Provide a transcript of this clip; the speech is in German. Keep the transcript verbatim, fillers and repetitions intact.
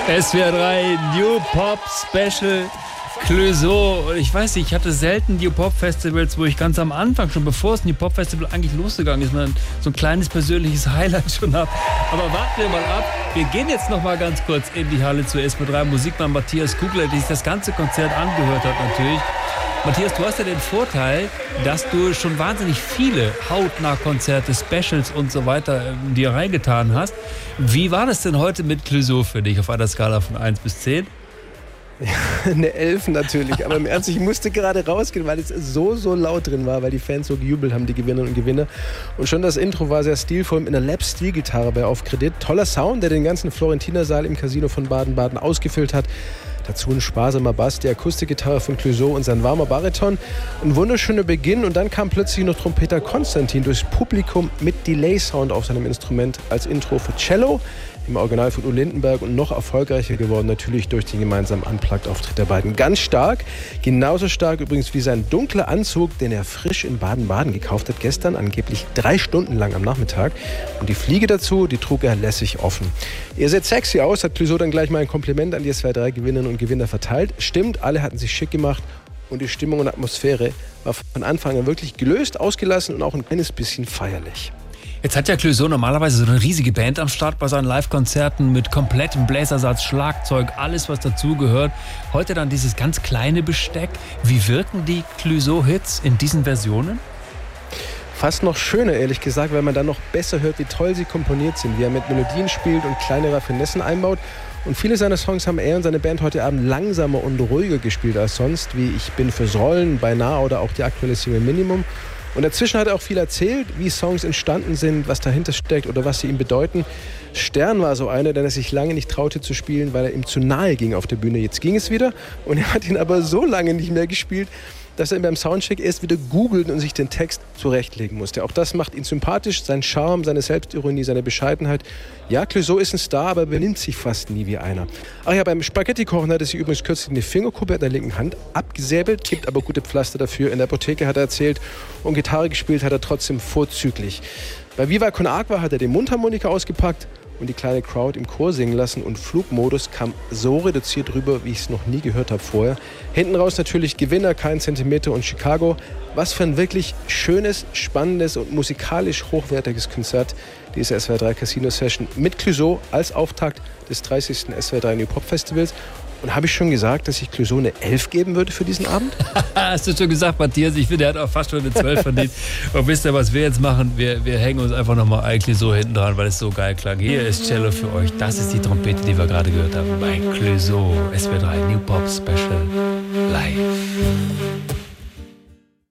S W R drei New Pop Special Clouseau. Ich weiß nicht, ich hatte selten New Pop Festivals, wo ich ganz am Anfang, schon bevor es New Pop Festival eigentlich losgegangen ist, man so ein kleines persönliches Highlight schon habe. Aber warten wir mal ab. Wir gehen jetzt noch mal ganz kurz in die Halle zu S W R drei Musikmann Matthias Kugler, der sich das ganze Konzert angehört hat natürlich. Matthias, du hast ja den Vorteil, dass du schon wahnsinnig viele Hautnah-Konzerte, Specials und so weiter äh, dir reingetan hast. Wie war das denn heute mit Clouseau für dich auf einer Skala von eins bis zehn? Ja, eine elf natürlich, aber im Ernst, ich musste gerade rausgehen, weil es so, so laut drin war, weil die Fans so gejubelt haben, die Gewinnerinnen und Gewinner. Und schon das Intro war sehr stilvoll mit einer Lap-Steel-Gitarre bei Auf Kredit. Toller Sound, der den ganzen Florentiner-Saal im Casino von Baden-Baden ausgefüllt hat. Dazu ein sparsamer Bass, die Akustikgitarre von Clouseau und sein warmer Bariton. Ein wunderschöner Beginn und dann kam plötzlich noch Trompeter Konstantin durchs Publikum mit Delay-Sound auf seinem Instrument als Intro für Cello. Im Original von Udo Lindenberg und noch erfolgreicher geworden natürlich durch den gemeinsamen Unplugged-Auftritt der beiden. Ganz stark, genauso stark übrigens wie sein dunkler Anzug, den er frisch in Baden-Baden gekauft hat, gestern angeblich drei Stunden lang am Nachmittag. Und die Fliege dazu, die trug er lässig offen. Ihr seht sexy aus, hat Clouseau dann gleich mal ein Kompliment an die S W R drei Gewinnerinnen und Gewinner verteilt. Stimmt, alle hatten sich schick gemacht und die Stimmung und Atmosphäre war von Anfang an wirklich gelöst, ausgelassen und auch ein kleines bisschen feierlich. Jetzt hat ja Clouseau normalerweise so eine riesige Band am Start bei seinen Live-Konzerten mit komplettem Bläsersatz, Schlagzeug, alles was dazugehört. Heute dann dieses ganz kleine Besteck. Wie wirken die Clouseau-Hits in diesen Versionen? Fast noch schöner, ehrlich gesagt, weil man dann noch besser hört, wie toll sie komponiert sind, wie er mit Melodien spielt und kleine Raffinessen einbaut. Und viele seiner Songs haben er und seine Band heute Abend langsamer und ruhiger gespielt als sonst, wie Ich bin fürs Rollen, Beinahe oder auch die aktuelle Single Minimum. Und dazwischen hat er auch viel erzählt, wie Songs entstanden sind, was dahinter steckt oder was sie ihm bedeuten. Stern war so einer, der er sich lange nicht traute zu spielen, weil er ihm zu nahe ging auf der Bühne. Jetzt ging es wieder und er hat ihn aber so lange nicht mehr gespielt, dass er ihn beim Soundcheck erst wieder googelt und sich den Text zurechtlegen musste. Auch das macht ihn sympathisch, sein Charme, seine Selbstironie, seine Bescheidenheit. Ja, Clouseau ist ein Star, aber benimmt sich fast nie wie einer. Ach ja, beim Spaghetti-Kochen hat er sich übrigens kürzlich eine Fingerkuppe in der linken Hand abgesäbelt, gibt aber gute Pflaster dafür. In der Apotheke hat er erzählt und Gitarre gespielt hat er trotzdem vorzüglich. Bei Viva Con Agua hat er den Mundharmonika ausgepackt und die kleine Crowd im Chor singen lassen und Flugmodus kam so reduziert rüber, wie ich es noch nie gehört habe vorher. Hinten raus natürlich Gewinner, Kein Zentimeter und Chicago. Was für ein wirklich schönes, spannendes und musikalisch hochwertiges Konzert, diese S W R drei Casino Session mit Clouseau als Auftakt des dreißigsten S W R drei New Pop Festivals. Und habe ich schon gesagt, dass ich Clouseau eine elf geben würde für diesen Abend? Hast du schon gesagt, Matthias? Ich finde, er hat auch fast schon eine zwölf verdient. Und wisst ihr, was wir jetzt machen? Wir, wir hängen uns einfach nochmal ein Clouseau hinten dran, weil es so geil klang. Hier ist Cello für euch. Das ist die Trompete, die wir gerade gehört haben. Bei Clouseau, S W R drei New Pop Special live.